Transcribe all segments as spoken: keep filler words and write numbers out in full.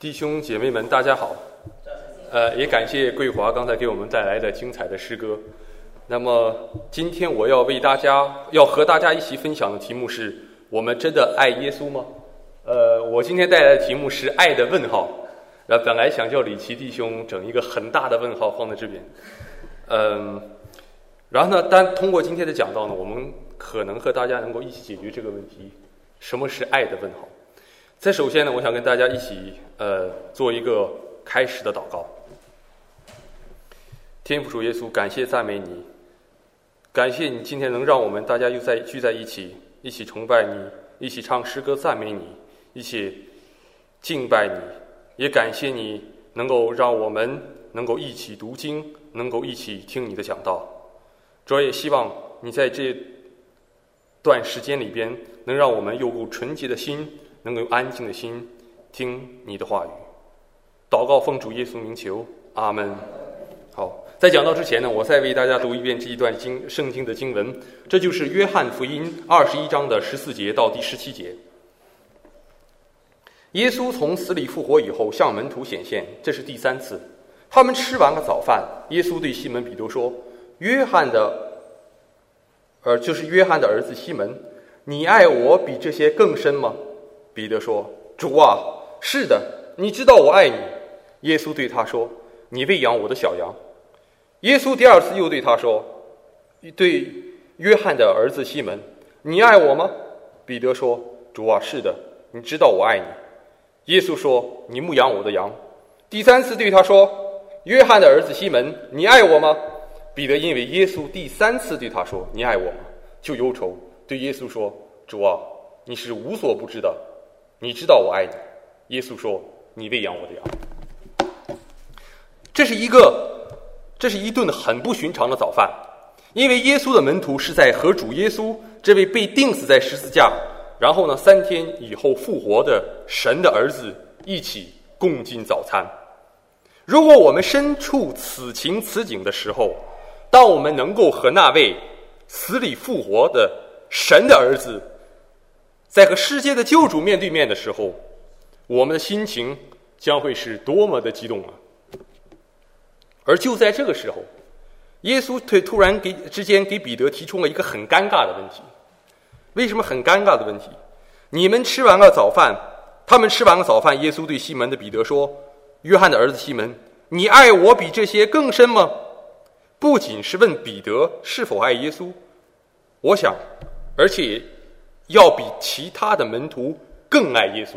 弟兄姐妹们，大家好。呃，也感谢桂华刚才给我们带来的精彩的诗歌。那么今天我要为大家要和大家一起分享的题目是：我们真的爱耶稣吗？呃，我今天带来的题目是爱的问号。那本来想叫李琦弟兄整一个很大的问号放在这边，嗯，然后呢，单通过今天的讲道呢，我们可能和大家能够一起解决这个问题：什么是爱的问号？在首先呢，我想跟大家一起呃做一个开始的祷告。天父主耶稣，感谢赞美你，感谢你今天能让我们大家又在聚在一起，一起崇拜你，一起唱诗歌赞美你，一起敬拜你，也感谢你能够让我们能够一起读经，能够一起听你的讲道。主要也希望你在这段时间里边能让我们有股纯洁的心，能够有安静的心听你的话语。祷告奉主耶稣名求，阿门。好，在讲道之前呢，我再为大家读一遍这一段经圣经的经文，这就是约翰福音二十一章的十四节到第十七节。耶稣从死里复活以后向门徒显现，这是第三次。他们吃完了早饭，耶稣对西门彼得说：约翰的呃，就是约翰的儿子西门，你爱我比这些更深吗？彼得说：主啊，是的，你知道我爱你。耶稣对他说：你喂养我的小羊。耶稣第二次又对他说，对约翰的儿子西门，你爱我吗？彼得说：主啊，是的，你知道我爱你。耶稣说：你牧养我的羊。第三次对他说：约翰的儿子西门，你爱我吗？彼得因为耶稣第三次对他说你爱我吗，就忧愁，对耶稣说：主啊，你是无所不知的，你知道我爱你。耶稣说：你喂养我的羊。这是一个这是一顿很不寻常的早饭，因为耶稣的门徒是在和主耶稣这位被钉死在十字架，然后呢三天以后复活的神的儿子一起共进早餐。如果我们身处此情此景的时候，当我们能够和那位死里复活的神的儿子在和世界的救主面对面的时候，我们的心情将会是多么的激动啊！而就在这个时候，耶稣突然给之间给彼得提出了一个很尴尬的问题。为什么很尴尬的问题？你们吃完了早饭，他们吃完了早饭，耶稣对西门的彼得说：约翰的儿子西门，你爱我比这些更深吗？不仅是问彼得是否爱耶稣，我想而且要比其他的门徒更爱耶稣。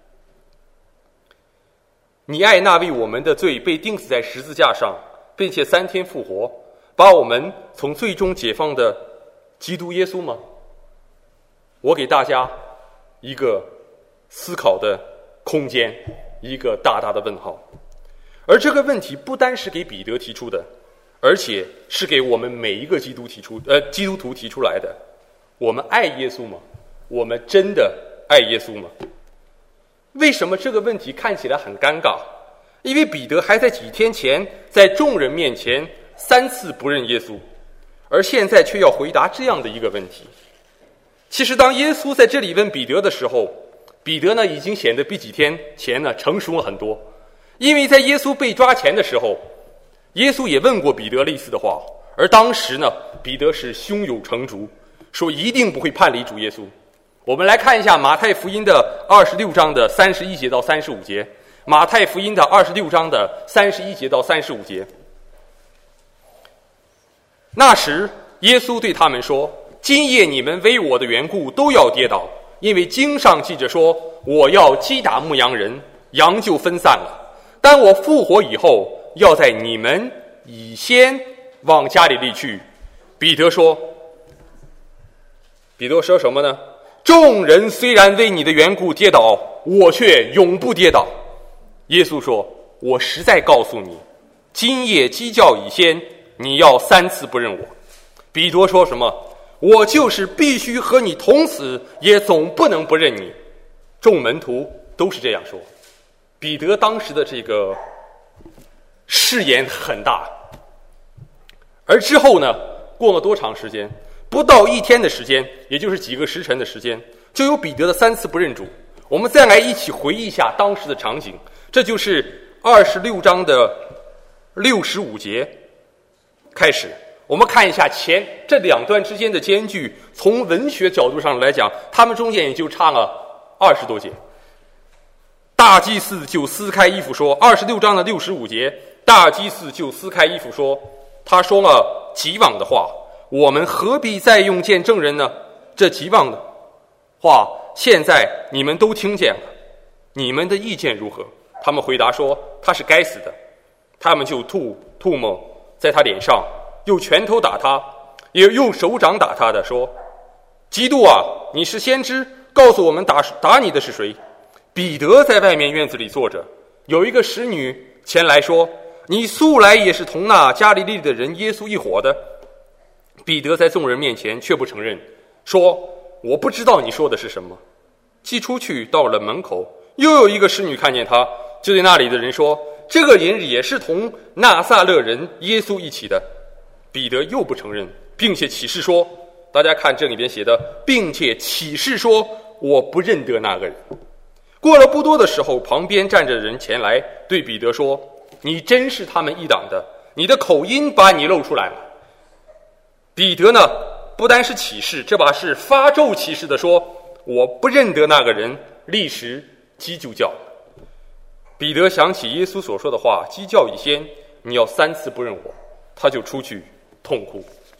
你爱那为我们的罪被钉死在十字架上，并且三天复活，把我们从罪中解放的基督耶稣吗？我给大家一个思考的空间，一个大大的问号。而这个问题不单是给彼得提出的，而且是给我们每一个基督提出呃基督徒提出来的。我们爱耶稣吗？我们真的爱耶稣吗？为什么这个问题看起来很尴尬？因为彼得还在几天前在众人面前三次不认耶稣，而现在却要回答这样的一个问题。其实当耶稣在这里问彼得的时候，彼得呢已经显得比几天前呢成熟了很多。因为在耶稣被抓前的时候，耶稣也问过彼得类似的话，而当时呢彼得是胸有成竹，说一定不会叛离主耶稣。我们来看一下马太福音的二十六章的三十一节到三十五节。马太福音的二十六章的三十一节到三十五节。那时耶稣对他们说：今夜你们为我的缘故都要跌倒，因为经上记着说，我要击打牧羊人，羊就分散了。但我复活以后，要在你们以先往加利利去。彼得说彼得说什么呢？众人虽然为你的缘故跌倒，我却永不跌倒。耶稣说：我实在告诉你，今夜鸡叫以先，你要三次不认我。彼得说什么？我就是必须和你同死，也总不能不认你。众门徒都是这样说。彼得当时的这个誓言很大。而之后呢，过了多长时间？不到一天的时间，也就是几个时辰的时间，就有彼得的三次不认主。我们再来一起回忆一下当时的场景。 这就是二十六章的六十五节开始。我们看一下前这两段之间的间距，从文学角度上来讲，他们中间也就差了二十多节。大祭司就撕开衣服说，二十六章的六十五节，大祭司就撕开衣服说，他说了极妄的话，我们何必再用见证人呢？这极妄的话现在你们都听见了，你们的意见如何？他们回答说，他是该死的。他们就吐吐沫在他脸上，又拳头打他，也用手掌打他的，说，基督啊，你是先知，告诉我们打打你的是谁？彼得在外面院子里坐着，有一个使女前来说，你素来也是同那加利利的人耶稣一伙的。彼得在众人面前却不承认，说，我不知道你说的是什么。既出去到了门口，又有一个使女看见他，就对那里的人说，这个人也是同纳撒勒人耶稣一起的。彼得又不承认，并且起誓说，大家看这里边写的，并且起誓说，我不认得那个人。过了不多的时候，旁边站着人前来对彼得说，你真是他们一党的，你的口音把你露出来了。彼得呢，不单是起誓，这把是发咒起誓的说，我不认得那个人，立时鸡就叫。彼得想起耶稣所说的话，鸡叫以先，你要三次不认我，他就出去痛哭。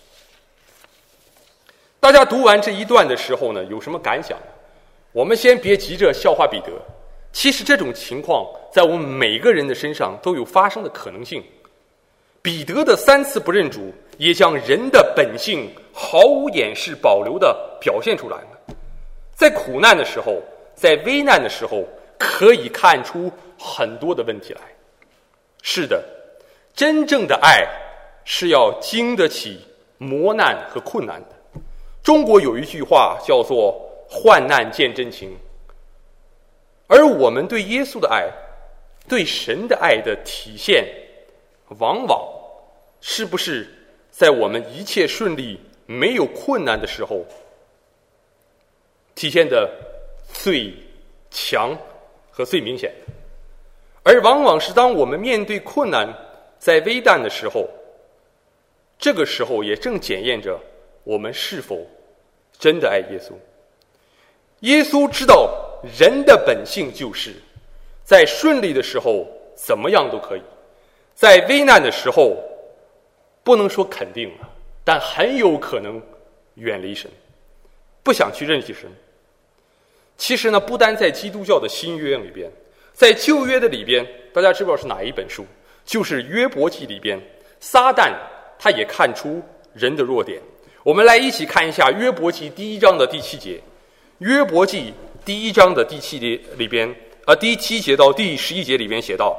大家读完这一段的时候呢，有什么感想？我们先别急着笑话彼得，其实这种情况在我们每个人的身上都有发生的可能性。彼得的三次不认主，也将人的本性毫无掩饰保留地表现出来了。在苦难的时候，在危难的时候，可以看出很多的问题来。是的，真正的爱是要经得起磨难和困难的。中国有一句话叫做患难见真情，而我们对耶稣的爱，对神的爱的体现，往往是不是在我们一切顺利没有困难的时候体现的最强和最明显，而往往是当我们面对困难在危难的时候，这个时候也正检验着我们是否真的爱耶稣。耶稣知道人的本性就是在顺利的时候怎么样都可以，在危难的时候不能说肯定了，但很有可能远离神，不想去认识神。其实呢，不单在基督教的新约里边，在旧约的里边，大家知不知道是哪一本书？就是约伯记里边，撒旦他也看出人的弱点。我们来一起看一下约伯记第一章的第七节。约伯记第一章的第七节里边，啊，第七节到第十一节里边写道，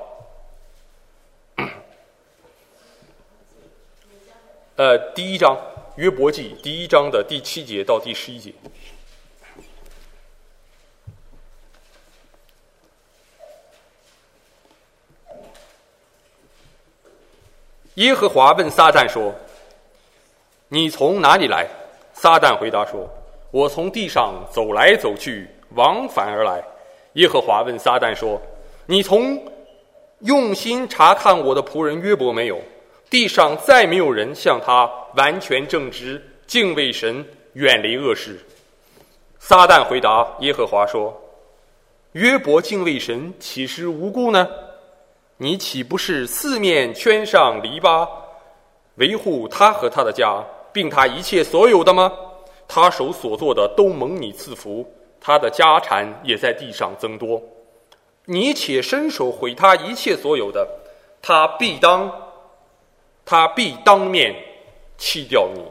呃，第一章约伯记第一章的第七节到第十一节。耶和华问撒旦说，你从哪里来？撒旦回答说，我从地上走来走去，往返而来。耶和华问撒旦说，你从用心查看我的仆人约伯没有？地上再没有人像他完全正直，敬畏神，远离恶事。撒旦回答耶和华说，约伯敬畏神，岂是无故呢？你岂不是四面圈上篱笆，维护他和他的家，并他一切所有的吗？他手所做的都蒙你赐福，他的家产也在地上增多。你且伸手毁他一切所有的，他必当他必当面弃掉你。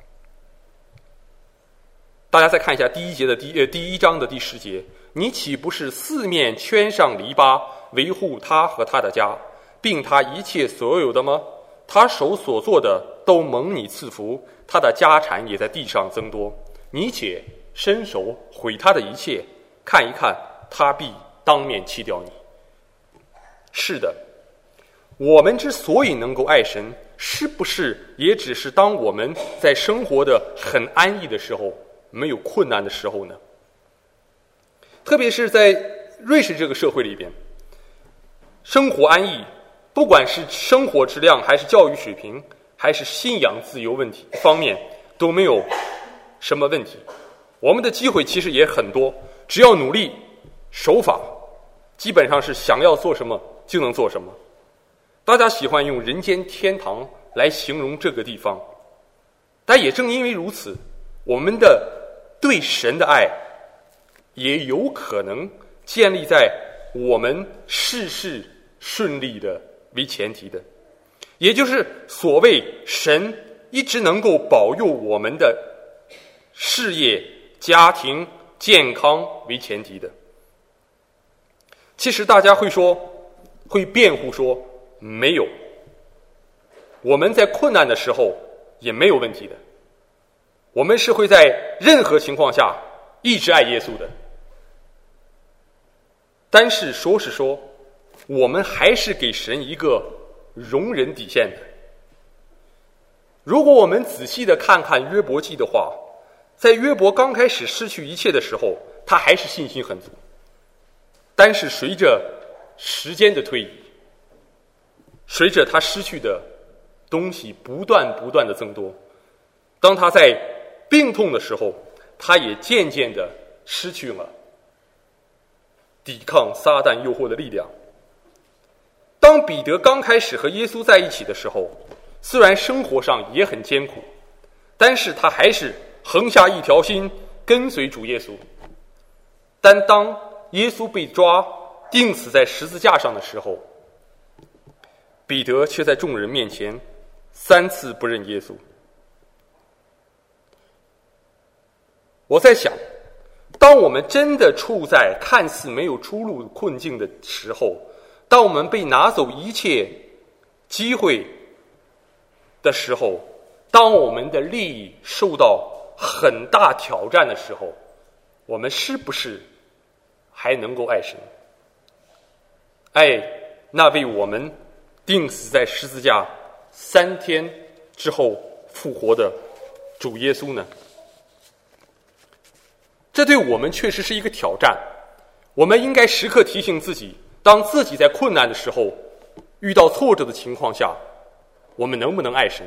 大家再看一下第一节的第呃第一章的第十节，你岂不是四面圈上篱笆，维护他和他的家，并他一切所有的吗？他手所做的都蒙你赐福，他的家产也在地上增多。你且伸手毁他的一切，看一看，他必当面弃掉你。是的，我们之所以能够爱神，是不是也只是当我们在生活的很安逸的时候，没有困难的时候呢？特别是在瑞士这个社会里边， 生活安逸，不管是生活质量还是教育水平还是信仰自由问题方面都没有什么问题。我们的机会其实也很多，只要努力守法，基本上是想要做什么就能做什么。大家喜欢用人间天堂来形容这个地方，但也正因为如此，我们的对神的爱也有可能建立在我们事事顺利的为前提的，也就是所谓神一直能够保佑我们的事业、家庭、健康为前提的。其实大家会说，会辩护说没有，我们在困难的时候也没有问题的，我们是会在任何情况下一直爱耶稣的。但是说是说，我们还是给神一个容忍底线的。如果我们仔细的看看约伯记的话，在约伯刚开始失去一切的时候，他还是信心很足。但是随着时间的推移，随着他失去的东西不断不断的增多，当他在病痛的时候，他也渐渐的失去了抵抗撒旦诱惑的力量。当彼得刚开始和耶稣在一起的时候，虽然生活上也很艰苦，但是他还是横下一条心跟随主耶稣。但当耶稣被抓钉死在十字架上的时候，彼得却在众人面前三次不认耶稣。我在想，当我们真的处在看似没有出路困境的时候，当我们被拿走一切机会的时候，当我们的利益受到很大挑战的时候，我们是不是还能够爱神，爱那为我们钉死在十字架三天之后复活的主耶稣呢？这对我们确实是一个挑战。我们应该时刻提醒自己，当自己在困难的时候，遇到挫折的情况下，我们能不能爱神？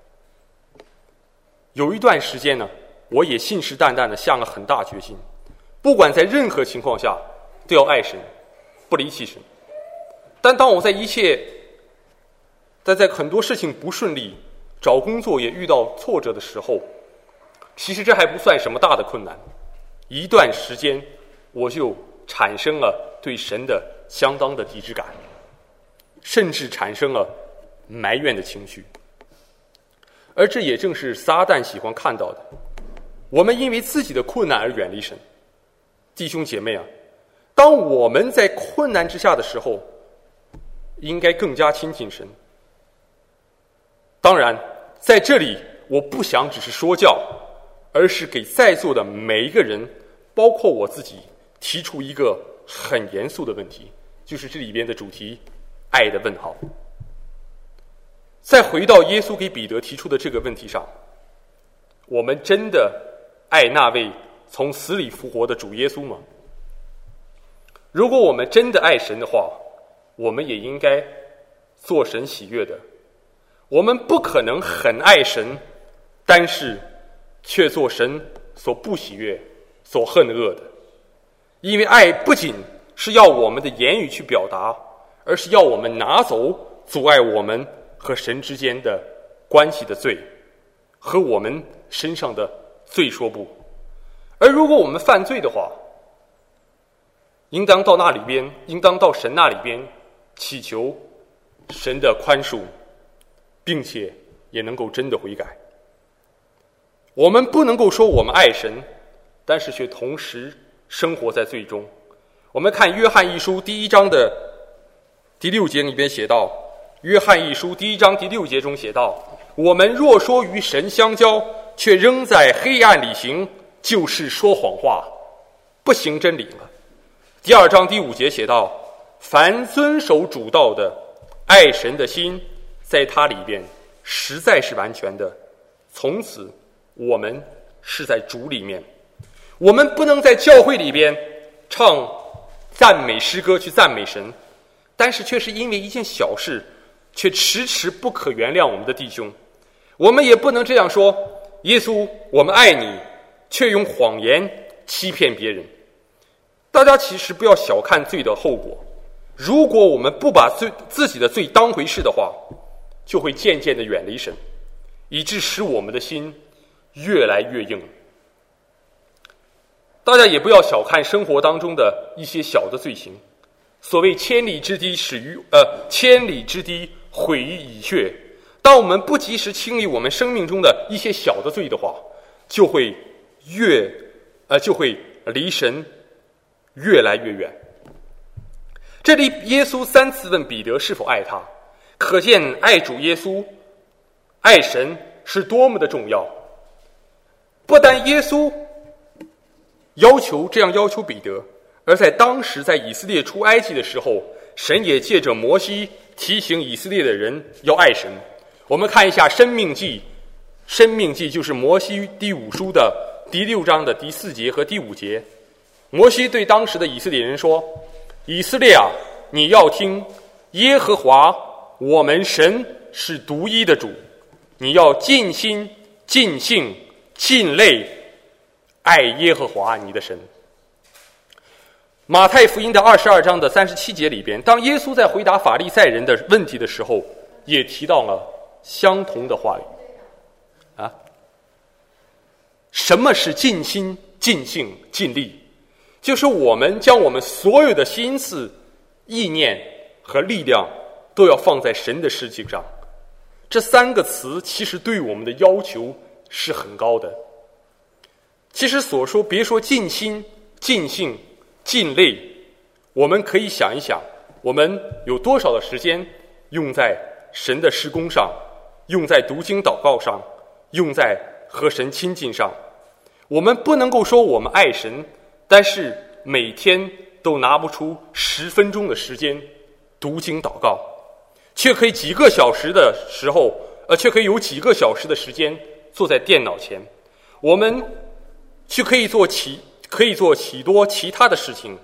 有一段时间呢，我也信誓旦旦地下了很大决心，不管在任何情况下都要爱神，不离弃神。但当我在一切在在很多事情不顺利，找工作也遇到挫折的时候，其实这还不算什么大的困难，一段时间我就产生了对神的相当的抵制感，甚至产生了埋怨的情绪。而这也正是撒旦喜欢看到的，我们因为自己的困难而远离神。弟兄姐妹啊，当我们在困难之下的时候，应该更加亲近神。当然在这里我不想只是说教，而是给在座的每一个人，包括我自己，提出一个很严肃的问题，就是这里边的主题，爱的问号。再回到耶稣给彼得提出的这个问题上，我们真的爱那位从死里复活的主耶稣吗？如果我们真的爱神的话，我们也应该做神喜悦的。我们不可能很爱神，但是却做神所不喜悦、所恨恶的。因为爱不仅是要我们的言语去表达，而是要我们拿走阻碍我们和神之间的关系的罪，和我们身上的罪说不。而如果我们犯罪的话，应当到那里边，应当到神那里边祈求神的宽恕，并且也能够真的悔改。我们不能够说我们爱神，但是却同时生活在罪中。我们看约翰一书第一章的第六节里边写道，约翰一书第一章第六节中写道，我们若说与神相交，却仍在黑暗里行，就是说谎话，不行真理了。第二章第五节写道，凡遵守主道的，爱神的心在他里边实在是完全的。从此我们是在主里面，我们不能在教会里边唱赞美诗歌去赞美神， 但是却是因为一件小事，却迟迟不可原谅我们的弟兄。我们也不能这样说，耶稣，我们爱你，却用谎言欺骗别人。大家其实不要小看罪的后果，如果我们不把罪自己的罪当回事的话，就会渐渐地远离神，以致使我们的心越来越硬。大家也不要小看生活当中的一些小的罪行，所谓千里之堤始于呃千里之堤毁于蚁穴。当我们不及时清理我们生命中的一些小的罪的话，就会越呃就会离神越来越远。这里耶稣三次问彼得是否爱他，可见爱主耶稣、爱神是多么的重要。不但耶稣要求这样要求彼得，而在当时在以色列出埃及的时候，神也借着摩西提醒以色列的人要爱神。我们看一下申命记，申命记就是摩西第五书的第六章的第四节和第五节。摩西对当时的以色列人说，以色列啊，你要听，耶和华我们神是独一的主，你要尽心尽性尽类爱耶和华你的神。马太福音的二十二章的三十七节里边，当耶稣在回答法利赛人的问题的时候，也提到了相同的话语啊。什么是尽心尽性尽力？就是我们将我们所有的心思、意念和力量都要放在神的事情上。这三个词其实对我们的要求是很高的。其实所说别说尽心、尽性、尽力，我们可以想一想，我们有多少的时间用在神的事工上，用在读经祷告上，用在和神亲近上。我们不能够说我们爱神，但是每天都拿不出十分钟的时间读经祷告，却可以几个小时的时候，呃，却可以有几个小时的时间坐在电脑前。我们却可以做其可以做许多其他的事情。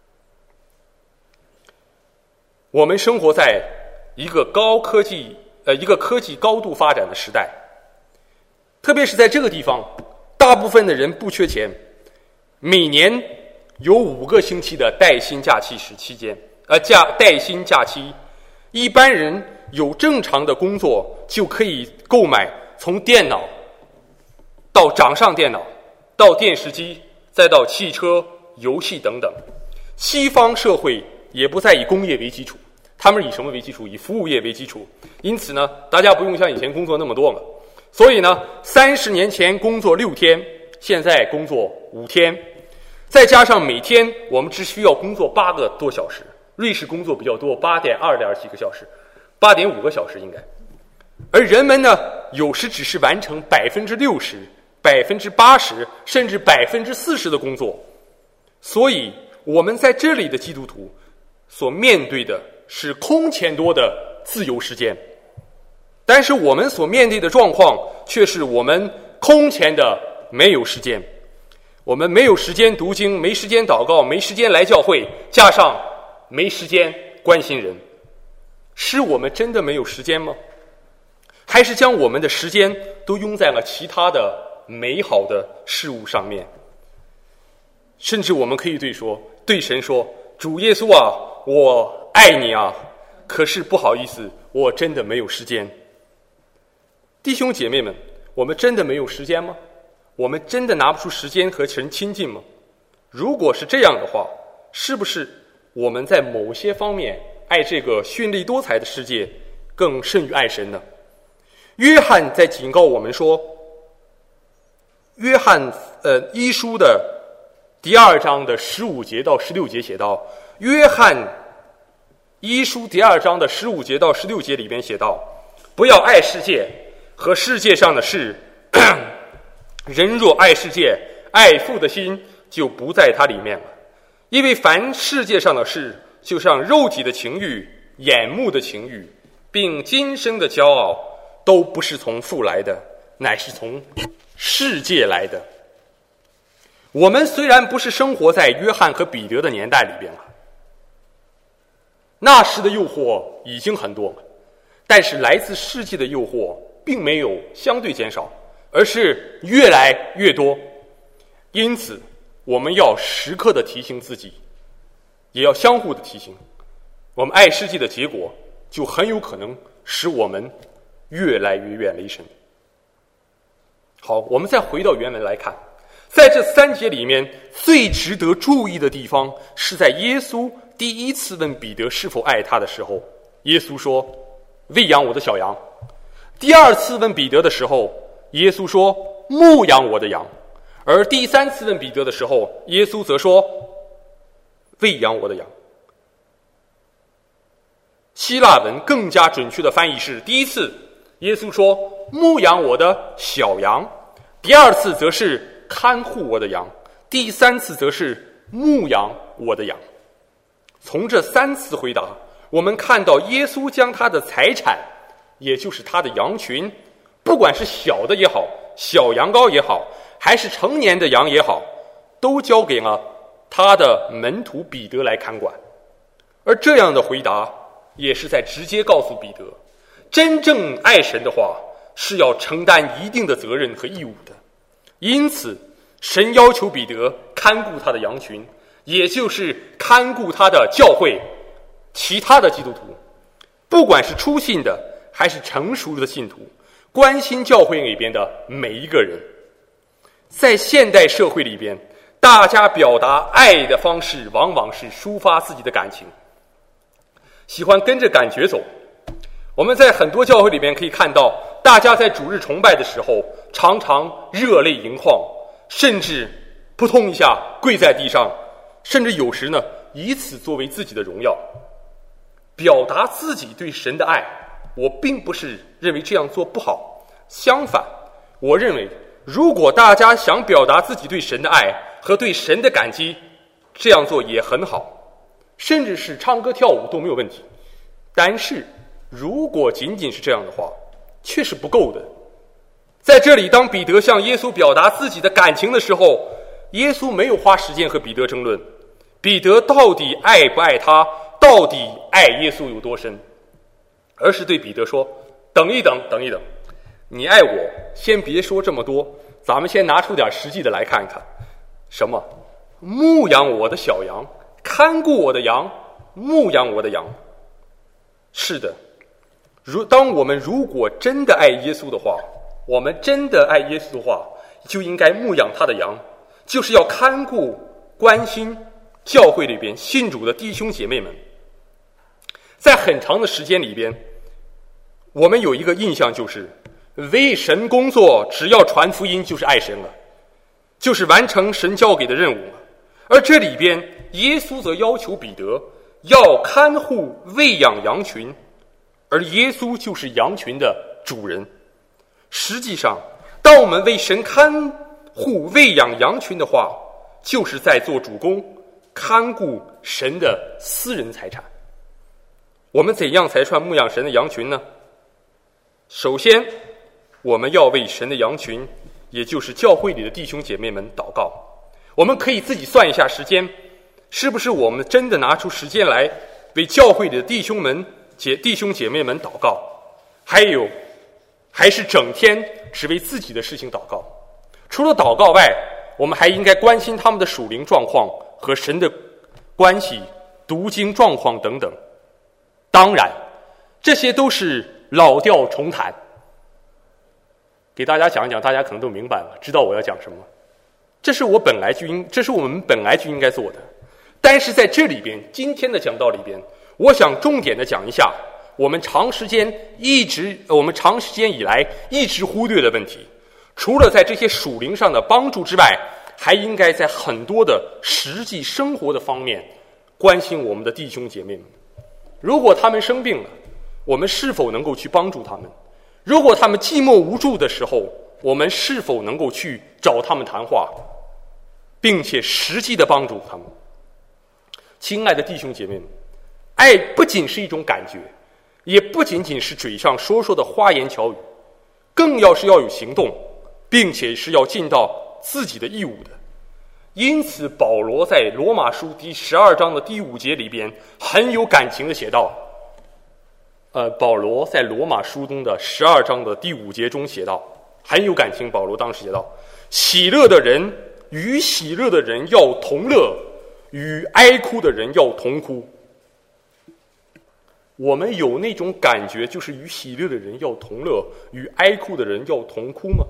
我们生活在一个高科技，呃，一个科技高度发展的时代，特别是在这个地方，大部分的人不缺钱，每年有五个星期的带薪假期时期间，呃，假带薪假期，一般人有正常的工作就可以购买从电脑到掌上电脑，到电视机，再到汽车、游戏等等。西方社会也不再以工业为基础，他们以什么为基础？以服务业为基础。因此呢，大家不用像以前工作那么多了。所以呢，三十年前工作六天，现在工作五天，再加上每天我们只需要工作八个多小时。瑞士工作比较多，八点二点几个小时，八点五个小时应该。而人们呢，有时只是完成百分之六十、百分之八十，甚至百分之四十的工作。所以，我们在这里的基督徒所面对的是空前多的自由时间，但是我们所面对的状况却是我们空前的没有时间。我们没有时间读经，没时间祷告，没时间来教会，加上没时间关心人。是我们真的没有时间吗？还是将我们的时间都用在了其他的美好的事物上面？甚至我们可以对说对神说，主耶稣啊，我爱你啊，可是不好意思，我真的没有时间。弟兄姐妹们，我们真的没有时间吗？我们真的拿不出时间和神亲近吗？如果是这样的话，是不是我们在某些方面爱这个绚丽多彩的世界更甚于爱神呢？约翰在警告我们说，约翰呃一书的第二章的十五节到十六节写道，约翰一书第二章的十五节到十六节里边写道，不要爱世界和世界上的事，人若爱世界，爱父的心就不在它里面了。因为凡世界上的事，就像肉体的情欲、眼目的情欲，并今生的骄傲，都不是从父来的，乃是从世界来的。我们虽然不是生活在约翰和彼得的年代里边了， 那时的诱惑已经很多了，但是来自世界的诱惑并没有相对减少，而是越来越多。因此我们要时刻的提醒自己，也要相互的提醒，我们爱世界的结果就很有可能使我们越来越远离神。好，我们再回到原文来看，在这三节里面最值得注意的地方是在耶稣第一次问彼得是否爱他的时候，耶稣说喂养我的小羊。第二次问彼得的时候，耶稣说牧养我的羊。而第三次问彼得的时候，耶稣则说喂养我的羊。希腊文更加准确的翻译是，第一次耶稣说牧养我的小羊，第二次则是看护我的羊，第三次则是牧养我的羊。从这三次回答，我们看到耶稣将他的财产，也就是他的羊群，不管是小的也好，小羊羔也好，还是成年的羊也好，都交给了他的门徒彼得来看管。而这样的回答也是在直接告诉彼得，真正爱神的话是要承担一定的责任和义务的。因此神要求彼得看顾他的羊群，也就是看顾他的教会，其他的基督徒，不管是初信的还是成熟的信徒，关心教会里边的每一个人。在现代社会里边，大家表达爱的方式往往是抒发自己的感情，喜欢跟着感觉走。我们在很多教会里面可以看到，大家在主日崇拜的时候常常热泪盈眶，甚至扑通一下跪在地上，甚至有时呢以此作为自己的荣耀，表达自己对神的爱。我并不是认为这样做不好，相反，我认为如果大家想表达自己对神的爱和对神的感激，这样做也很好，甚至是唱歌跳舞都没有问题。但是如果仅仅是这样的话，却是不够的。在这里，当彼得向耶稣表达自己的感情的时候，耶稣没有花时间和彼得争论彼得到底爱不爱他，到底爱耶稣有多深，而是对彼得说，等一等等一等，你爱我先别说这么多，咱们先拿出点实际的来看看。什么？牧养我的小羊，看顾我的羊，牧养我的羊。是的，如当我们如果真的爱耶稣的话，我们真的爱耶稣的话，就应该牧养他的羊，就是要看顾关心教会里边信主的弟兄姐妹们。在很长的时间里边，我们有一个印象，就是为神工作只要传福音就是爱神了，就是完成神交给的任务了。而这里边耶稣则要求彼得要看护喂养羊群，而耶稣就是羊群的主人。实际上当我们为神看护喂养羊群的话，就是在做主公，看顾神的私人财产。我们怎样才算牧养神的羊群呢？首先，我们要为神的羊群，也就是教会里的弟兄姐妹们祷告。我们可以自己算一下时间，是不是我们真的拿出时间来为教会里的弟兄们、姐弟兄姐妹们祷告？还有，还是整天只为自己的事情祷告？除了祷告外，我们还应该关心他们的属灵状况和神的关系、读经状况等等。当然，这些都是老调重弹，给大家讲一讲，大家可能都明白了，知道我要讲什么。这是我本来就应，这是我们本来就应该做的。但是在这里边，今天的讲道里边，我想重点的讲一下我们长时间一直我们长时间以来一直忽略的问题。除了在这些属灵上的帮助之外，还应该在很多的实际生活的方面关心我们的弟兄姐妹们。如果他们生病了，我们是否能够去帮助他们？如果他们寂寞无助的时候，我们是否能够去找他们谈话，并且实际的帮助他们？亲爱的弟兄姐妹们，爱不仅是一种感觉，也不仅仅是嘴上说说的花言巧语，更要是要有行动，并且是要尽到自己的义务的。 因此保罗在罗马书第十二章的第五节里边很有感情的写道，呃，保罗在罗马书中的十二章的第五节中写道，很有感情。保罗当时写道：喜乐的人与喜乐的人要同乐，与哀哭的人要同哭。我们有那种感觉，就是与喜乐的人要同乐，与哀哭的人要同哭吗？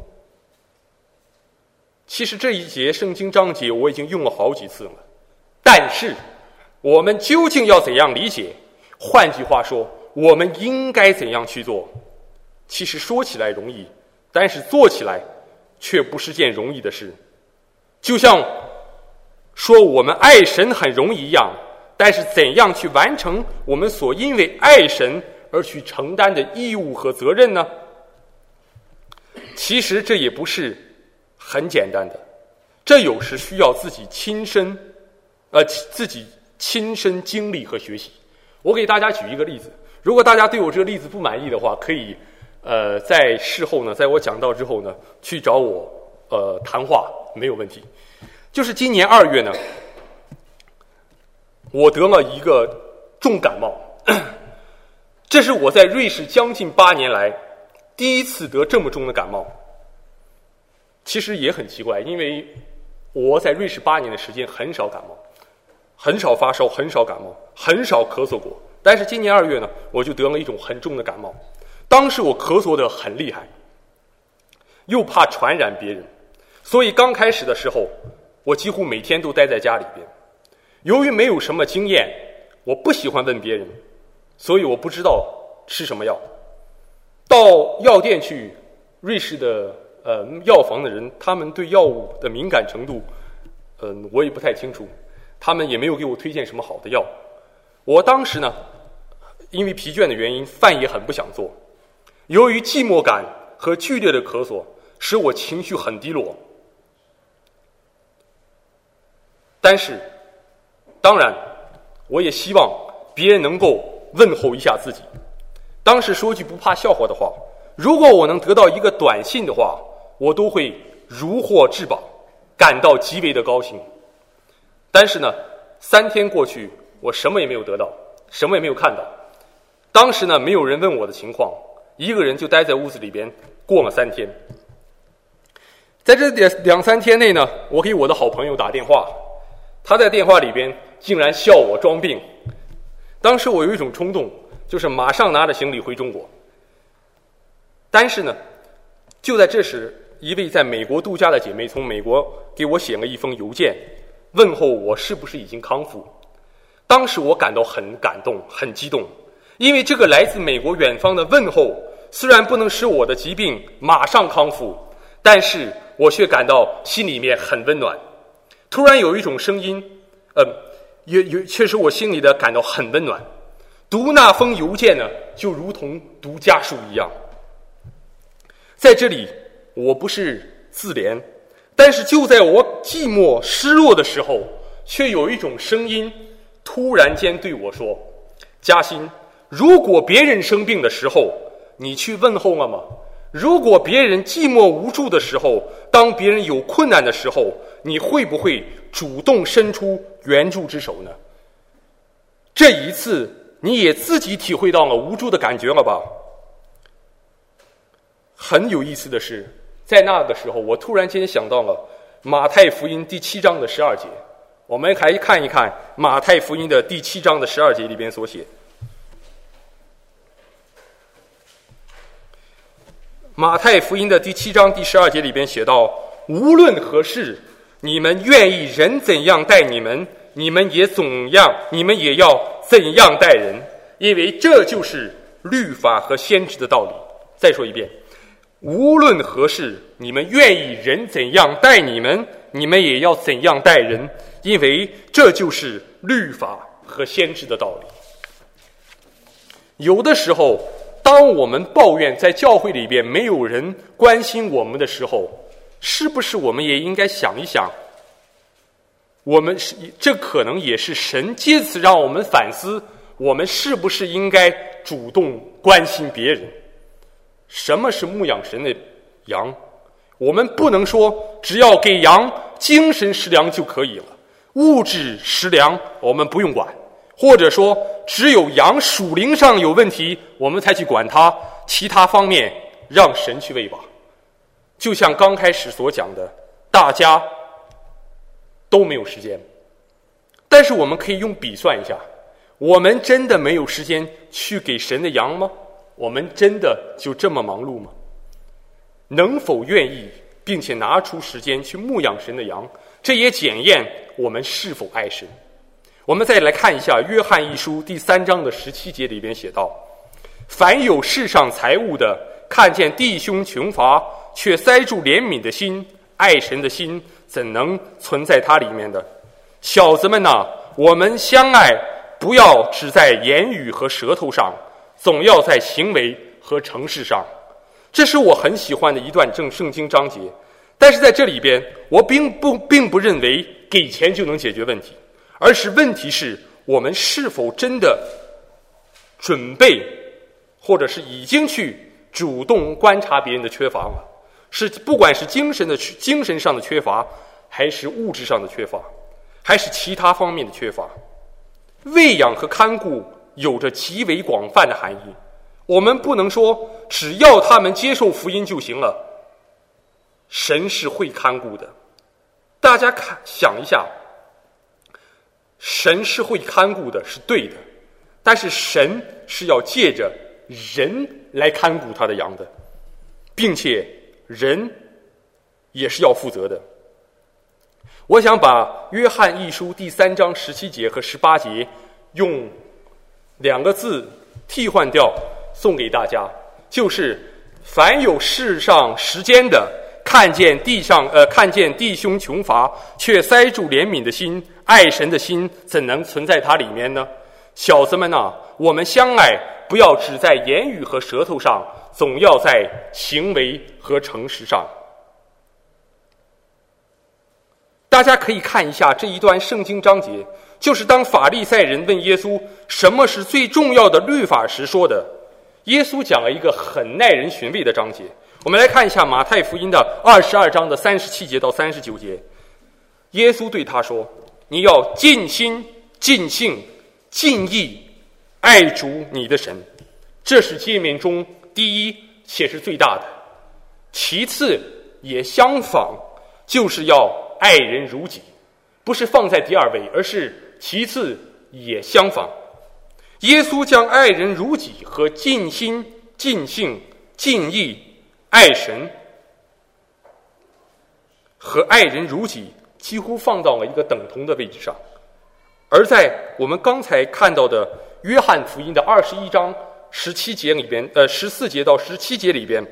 其实这一节圣经章节我已经用了好几次了，但是我们究竟要怎样理解？换句话说，我们应该怎样去做？其实说起来容易，但是做起来却不是件容易的事。就像说我们爱神很容易一样，但是怎样去完成我们所因为爱神而去承担的义务和责任呢？其实这也不是很简单的，这有时需要自己亲身呃，自己亲身经历和学习。我给大家举一个例子，如果大家对我这个例子不满意的话，可以呃在事后呢，在我讲到之后呢，去找我呃谈话，没有问题。就是今年二月呢，我得了一个重感冒，这是我在瑞士将近八年来第一次得这么重的感冒。其实也很奇怪，因为我在瑞士八年的时间很少感冒，很少发烧，很少感冒，很少咳嗽过。但是今年二月呢，我就得了一种很重的感冒。当时我咳嗽得很厉害，又怕传染别人，所以刚开始的时候，我几乎每天都待在家里边。由于没有什么经验，我不喜欢问别人，所以我不知道吃什么药。到药店去，瑞士的呃药房的人，他们对药物的敏感程度，嗯、呃，我也不太清楚，他们也没有给我推荐什么好的药。我当时呢，因为疲倦的原因，饭也很不想做。由于寂寞感和剧烈的咳嗽，使我情绪很低落。但是当然我也希望别人能够问候一下自己。当时说句不怕笑话的话，如果我能得到一个短信的话，我都会如获至宝，感到极为的高兴。但是呢，三天过去，我什么也没有得到，什么也没有看到。当时呢，没有人问我的情况，一个人就待在屋子里边过了三天。在这两三天内呢，我给我的好朋友打电话，他在电话里边竟然笑我装病。当时我有一种冲动，就是马上拿着行李回中国。但是呢，就在这时，一位在美国度假的姐妹从美国给我写了一封邮件，问候我是不是已经康复。当时我感到很感动，很激动，因为这个来自美国远方的问候，虽然不能使我的疾病马上康复，但是我却感到心里面很温暖。突然有一种声音，呃，也也确实我心里的感到很温暖。读那封邮件呢，就如同读家书一样。在这里，我不是自怜，但是就在我寂寞失落的时候，却有一种声音突然间对我说：嘉欣，如果别人生病的时候，你去问候了吗？如果别人寂寞无助的时候，当别人有困难的时候，你会不会主动伸出援助之手呢？这一次你也自己体会到了无助的感觉了吧？很有意思的是，在那个时候我突然间想到了马太福音第七章的十二节。我们来看一看马太福音的第七章的十二节里边所写。马太福音的第七章第十二节里边写道：无论何事，你们愿意人怎样待你们，你们也总样，你们也要怎样待人，因为这就是律法和先知的道理。再说一遍，无论何事，你们愿意人怎样待你们，你们也要怎样待人，因为这就是律法和先知的道理。有的时候，当我们抱怨在教会里边没有人关心我们的时候，是不是我们也应该想一想，我们是这可能也是神借此让我们反思，我们是不是应该主动关心别人。什么是牧养神的羊？我们不能说只要给羊精神食粮就可以了，物质食粮我们不用管，或者说只有羊属灵上有问题我们才去管它，其他方面让神去喂吧。就像刚开始所讲的，大家都没有时间，但是我们可以用笔算一下，我们真的没有时间去给神的羊吗？我们真的就这么忙碌吗？能否愿意并且拿出时间去牧养神的羊，这也检验我们是否爱神。我们再来看一下约翰一书第三章的十七节里边写道，凡有世上财物的，看见弟兄穷乏，却塞住怜悯的心，爱神的心怎能存在他里面的？小子们哪，我们相爱不要只在言语和舌头上，总要在行为和诚实上。这是我很喜欢的一段正圣经章节，但是在这里边我并不并不认为给钱就能解决问题，而是问题是我们是否真的准备，或者是已经去主动观察别人的缺乏了，是不管是精神的精神上的缺乏，还是物质上的缺乏，还是其他方面的缺乏。喂养和看顾有着极为广泛的含义，我们不能说只要他们接受福音就行了，神是会看顾的。大家看想一下，神是会看顾的是对的，但是神是要借着人来看顾他的羊的，并且人也是要负责的。我想把约翰一书第三章十七节和十八节用两个字替换掉送给大家，就是凡有世上时间的，看见地上呃看见弟兄穷乏，却塞住怜悯的心，爱神的心怎能存在他里面呢？小子们啊，我们相爱不要只在言语和舌头上，总要在行为和诚实上。大家可以看一下这一段圣经章节，就是当法利赛人问耶稣什么是最重要的律法时说的。耶稣讲了一个很耐人寻味的章节，我们来看一下马太福音的二十二章的三十七节到三十九节。耶稣对他说，你要尽心尽性尽意爱主你的神，这是诫命中第一且是最大的，其次也相仿，就是要爱人如己，不是放在第二位，而是其次也相仿。耶稣将爱人如己和尽心尽性尽意爱神和爱人如己几乎放到了一个等同的位置上。而在我们刚才看到的约翰福音的二十一章十七节里边，呃，十四节到十七节里边，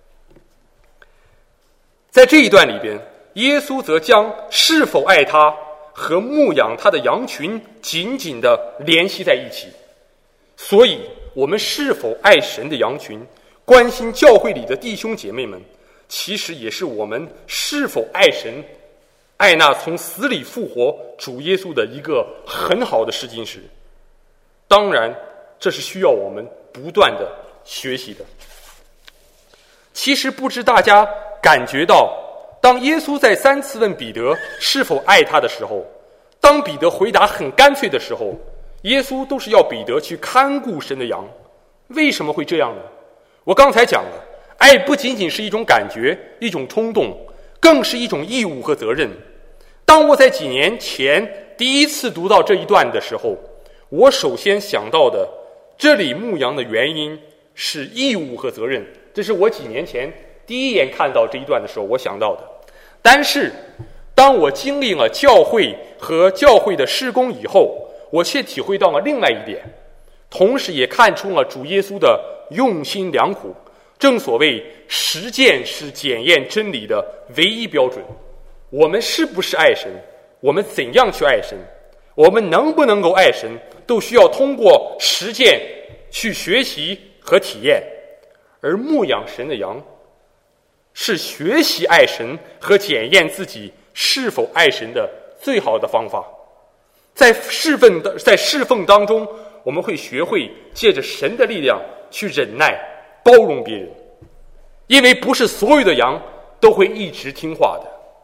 在这一段里边，耶稣则将是否爱他和牧养他的羊群紧紧地联系在一起。所以我们是否爱神的羊群，关心教会里的弟兄姐妹们，其实也是我们是否爱神，爱那从死里复活主耶稣的一个很好的试金石。当然这是需要我们不断的学习的。其实不知大家感觉到，当耶稣在三次问彼得是否爱他的时候，当彼得回答很干脆的时候，耶稣都是要彼得去看顾神的羊。为什么会这样呢？我刚才讲了，爱不仅仅是一种感觉，一种冲动，更是一种义务和责任。当我在几年前第一次读到这一段的时候，我首先想到的，这里牧羊的原因是义务和责任，这是我几年前第一眼看到这一段的时候我想到的。但是当我经历了教会和教会的事工以后，我却体会到了另外一点，同时也看出了主耶稣的用心良苦。正所谓实践是检验真理的唯一标准。我们是不是爱神，我们怎样去爱神，我们能不能够爱神，都需要通过实践去学习和体验。而牧养神的羊是学习爱神和检验自己是否爱神的最好的方法。在侍奉的在侍奉当中，我们会学会借着神的力量去忍耐包容别人，因为不是所有的羊都会一直听话的。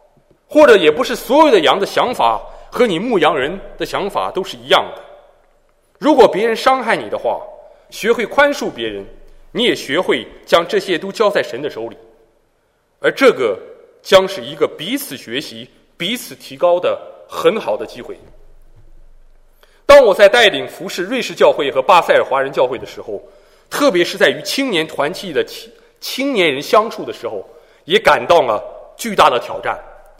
或者也不是所有的羊的想法和你牧羊人的想法都是一样的。如果别人伤害你的话，学会宽恕别人，你也学会将这些都交在神的手里，而这个将是一个彼此学习、彼此提高的很好的机会。当我在带领服侍瑞士教会和巴塞尔华人教会的时候，特别是在与青年团契的青年人相处的时候，也感到了巨大的挑战。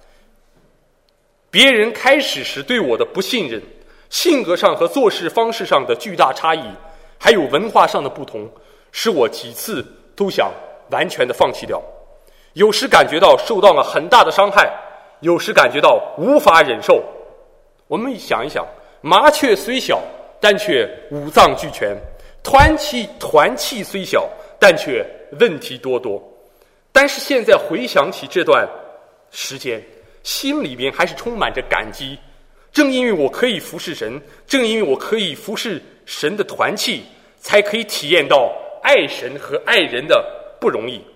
别人开始时对我的不信任，性格上和做事方式上的巨大差异，还有文化上的不同，使我几次都想完全的放弃掉。有时感觉到受到了很大的伤害，有时感觉到无法忍受。我们想一想，麻雀虽小，但却五脏俱全；团契团契虽小，但却问题多多。但是现在回想起这段时间，心里边还是充满着感激。正因为我可以服侍神，正因为我可以服侍神的团契，才可以体验到爱神和爱人的不容易。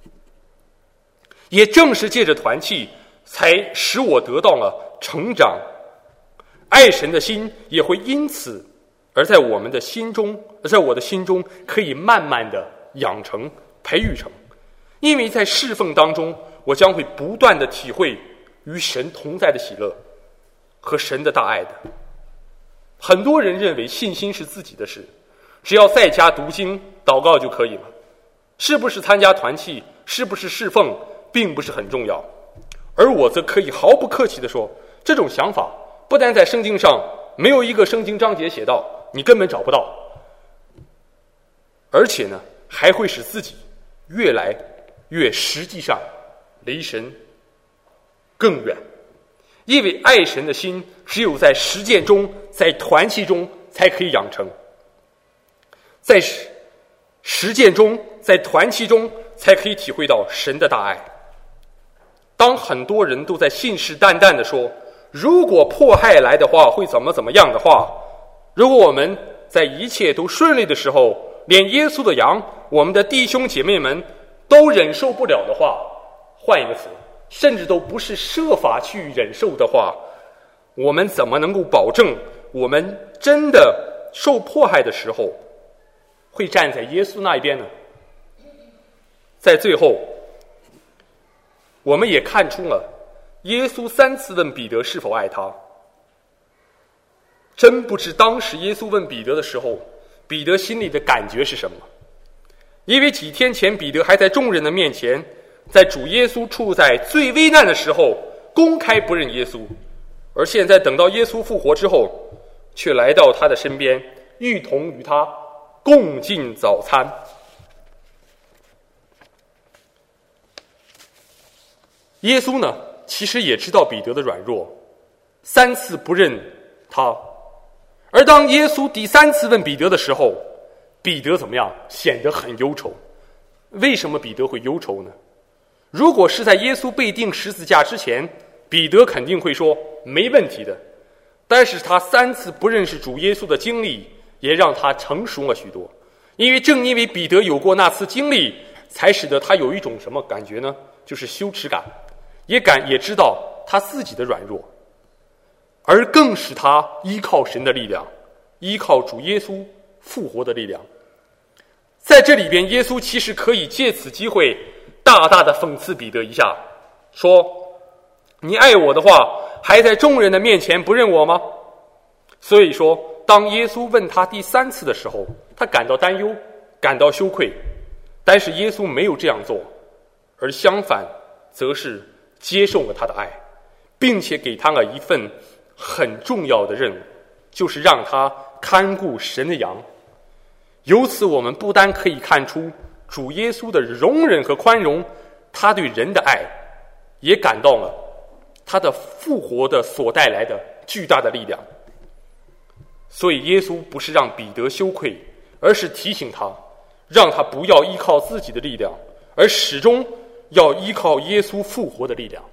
也正是借着团契，才使我得到了成长。爱神的心也会因此而在我们的心中，而在我的心中可以慢慢的养成、培育成。因为在侍奉当中，我将会不断的体会与神同在的喜乐和神的大爱的。很多人认为信心是自己的事，只要在家读经祷告就可以了，是不是参加团契，是不是侍奉并不是很重要。而我则可以毫不客气地说，这种想法不但在圣经上没有一个圣经章节写到，你根本找不到，而且呢，还会使自己越来越实际上离神更远。因为爱神的心只有在实践中，在团契中才可以养成，在实践中，在团契中才可以体会到神的大爱。当很多人都在信誓旦旦地说，如果迫害来的话会怎么怎么样的话，如果我们在一切都顺利的时候，连耶稣的羊，我们的弟兄姐妹们都忍受不了的话，换一个词，甚至都不是设法去忍受的话，我们怎么能够保证我们真的受迫害的时候会站在耶稣那一边呢？在最后，我们也看出了耶稣三次问彼得是否爱他。真不知当时耶稣问彼得的时候，彼得心里的感觉是什么。因为几天前彼得还在众人的面前，在主耶稣处在最危难的时候公开不认耶稣，而现在等到耶稣复活之后，却来到他的身边，一同与他共进早餐。耶稣呢，其实也知道彼得的软弱，三次不认他。而当耶稣第三次问彼得的时候，彼得怎么样？显得很忧愁。为什么彼得会忧愁呢？如果是在耶稣被钉十字架之前，彼得肯定会说没问题的。但是他三次不认识主耶稣的经历，也让他成熟了许多。因为正因为彼得有过那次经历，才使得他有一种什么感觉呢？就是羞耻感，也感也知道他自己的软弱，而更使他依靠神的力量，依靠主耶稣复活的力量。在这里边，耶稣其实可以借此机会大大的讽刺彼得一下，说你爱我的话，还在众人的面前不认我吗？所以说，当耶稣问他第三次的时候，他感到担忧，感到羞愧，但是耶稣没有这样做，而相反则是接受了他的爱，并且给他了一份很重要的任务，就是让他看顾神的羊。由此我们不单可以看出主耶稣的容忍和宽容，他对人的爱，也感到了他的复活的所带来的巨大的力量。所以耶稣不是让彼得羞愧，而是提醒他，让他不要依靠自己的力量，而始终要依靠耶稣复活的力量。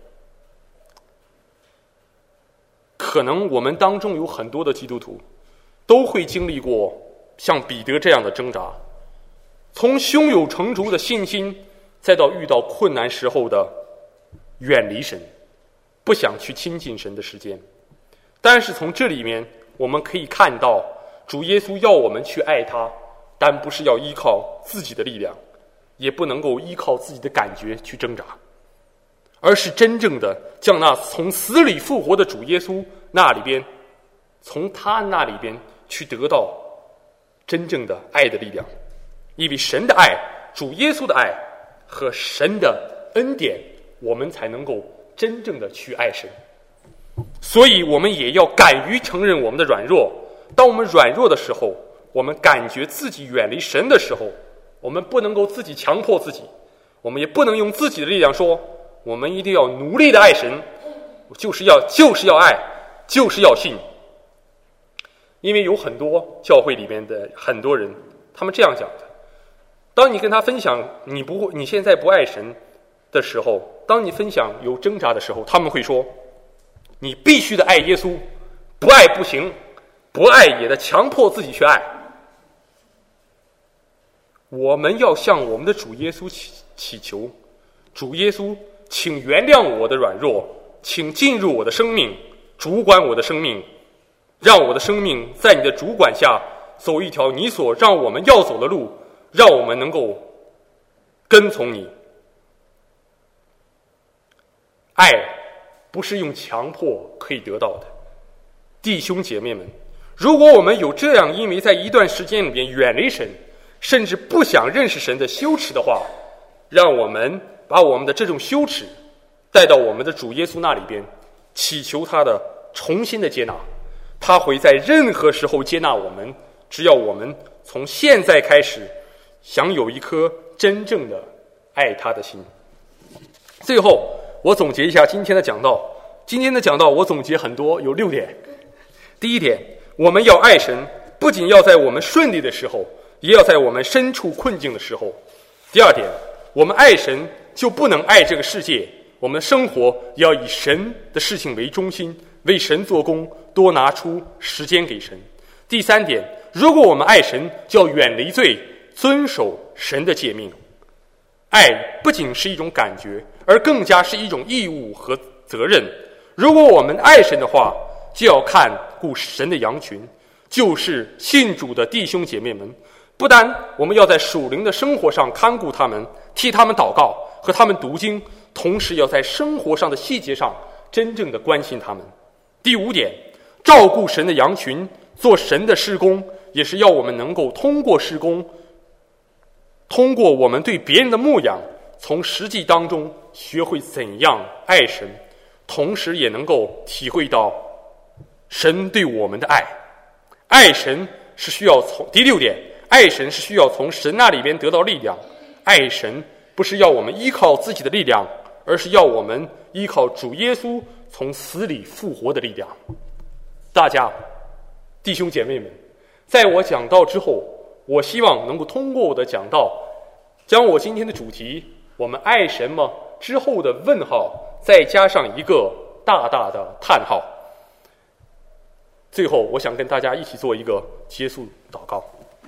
可能我们当中有很多的基督徒都会经历过像彼得这样的挣扎，从胸有成竹的信心，再到遇到困难时候的远离神， 不想去亲近神的时间。但是从这里面我们可以看到，主耶稣要我们去爱他，但不是要依靠自己的力量，也不能够依靠自己的感觉去挣扎，而是真正的将那从死里复活的主耶稣那里边，从他那里边去得到真正的爱的力量。因为神的爱，主耶稣的爱和神的恩典，我们才能够真正的去爱神。所以我们也要敢于承认我们的软弱。当我们软弱的时候，我们感觉自己远离神的时候，我们不能够自己强迫自己，我们也不能用自己的力量说我们一定要努力的爱神，就是要就是要爱，就是要信。因为有很多教会里面的很多人，他们这样讲的，当你跟他分享你不你现在不爱神的时候，当你分享有挣扎的时候，他们会说你必须的爱耶稣，不爱不行，不爱也得强迫自己去爱。我们要向我们的主耶稣祈祈求，主耶稣，请原谅我的软弱，请进入我的生命，主管我的生命，让我的生命在你的主管下走一条你所让我们要走的路，让我们能够跟从你。爱不是用强迫可以得到的。弟兄姐妹们，如果我们有这样因为在一段时间里面远离神，甚至不想认识神的羞耻的话，让我们把我们的这种羞耻带到我们的主耶稣那里边，祈求他的重新的接纳。他会在任何时候接纳我们，只要我们从现在开始想有一颗真正的爱他的心。最后我总结一下今天的讲道。今天的讲道我总结很多，有六点。第一点，我们要爱神，不仅要在我们顺利的时候，也要在我们身处困境的时候。第二点，我们爱神就不能爱这个世界，我们的生活也要以神的事情为中心，为神做工，多拿出时间给神。第三点，如果我们爱神，就要远离罪，遵守神的诫命。爱不仅是一种感觉，而更加是一种义务和责任。如果我们爱神的话，就要看顾神的羊群，就是信主的弟兄姐妹们。不单我们要在属灵的生活上看顾他们，替他们祷告，和他们读经，同时要在生活上的细节上真正的关心他们。第五点，照顾神的羊群，做神的事工，也是要我们能够通过事工，通过我们对别人的牧养，从实际当中学会怎样爱神，同时也能够体会到神对我们的爱。爱神是需要从第六点，爱神是需要从神那里边得到力量。爱神不是要我们依靠自己的力量，而是要我们依靠主耶稣从死里复活的力量。大家弟兄姐妹们，在我讲道之后，我希望能够通过我的讲道，将我今天的主题我们爱神吗之后的问号再加上一个大大的叹号。最后我想跟大家一起做一个结束祷告。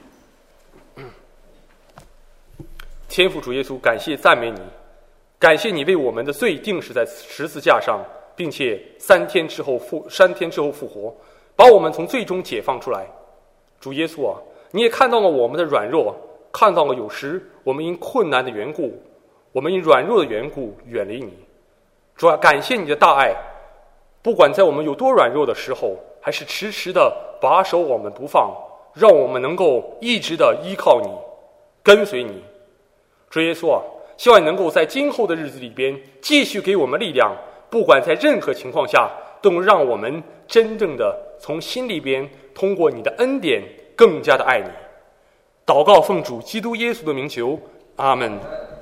天父主耶稣，感谢赞美你，感谢你为我们的罪定死在十字架上，并且三天之后复三天之后复活，把我们从最终解放出来。主耶稣啊，你也看到了我们的软弱，看到了有时我们因困难的缘故，我们因软弱的缘故远离你。主啊，感谢你的大爱，不管在我们有多软弱的时候，还是迟迟的把守我们不放，让我们能够一直的依靠你，跟随你。主耶稣啊，希望你能够在今后的日子里边继续给我们力量，不管在任何情况下，都能让我们真正的从心里边通过你的恩典更加的爱你。祷告奉主基督耶稣的名求，阿们。